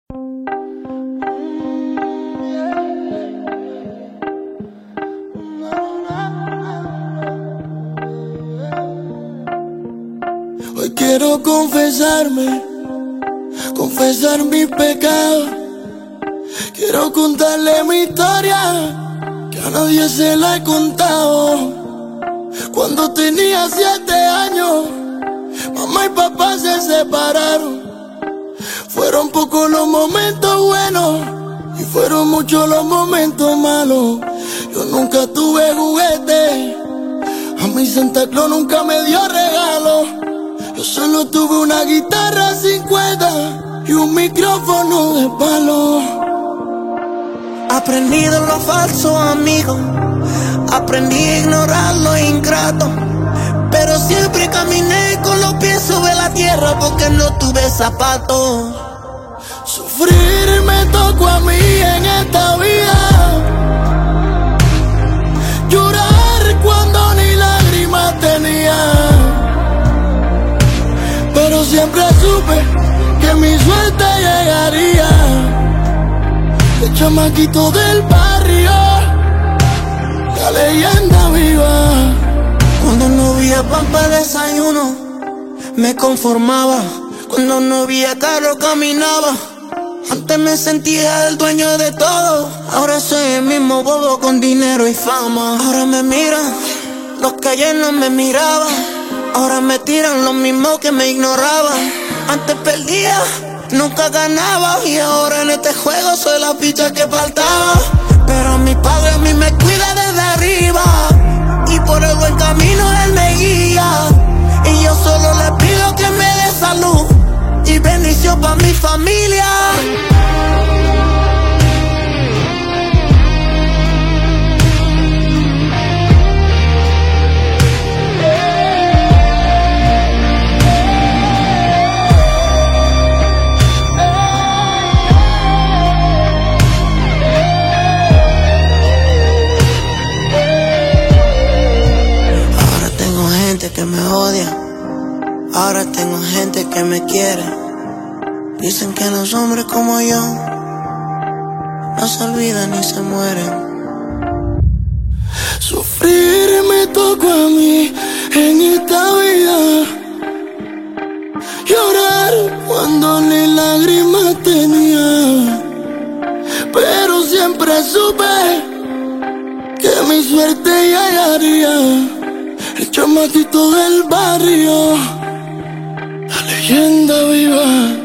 Hoy quiero confesarme, confesar mis pecados. Quiero contarle mi historia, que a nadie se la he contado. Cuando tenía 7 años, mamá y papá se separaron. Fueron pocos los momentos buenos y fueron muchos los momentos malos. Yo nunca tuve juguete, a mi Santa Claus nunca me dio regalo. Yo solo tuve una guitarra sin cuerda y un micrófono de palo. Aprendí de los falsos amigos, aprendí a ignorar los ingratos, pero siempre caminé con los pies sobre la tierra porque no tuve zapatos. Sufrir me tocó a mí en esta vida, llorar cuando ni lágrimas tenía, pero siempre supe que mi suerte llegaría. El chamaquito del barrio, la leyenda viva. Cuando no había pan para desayuno, me conformaba. Cuando no había carro, caminaba. Antes me sentía el dueño de todo, ahora soy el mismo bobo con dinero y fama. Ahora me miran los que ayer no me miraban, ahora me tiran los mismos que me ignoraban. Antes perdía, nunca ganaba, y ahora en este juego soy la ficha que faltaba. Pero mi padre a mí me cuida desde arriba, y por el buen camino él me guía. Y yo solo le pido que me dé salud y bendición para mi familia. Que me odia, ahora tengo gente que me quiere. Dicen que los hombres como yo no se olvidan ni se mueren. Sufrir me tocó a mí en esta vida, llorar cuando ni lágrimas tenía, pero siempre supe que mi suerte llegaría. El chamaquito del barrio, la leyenda viva.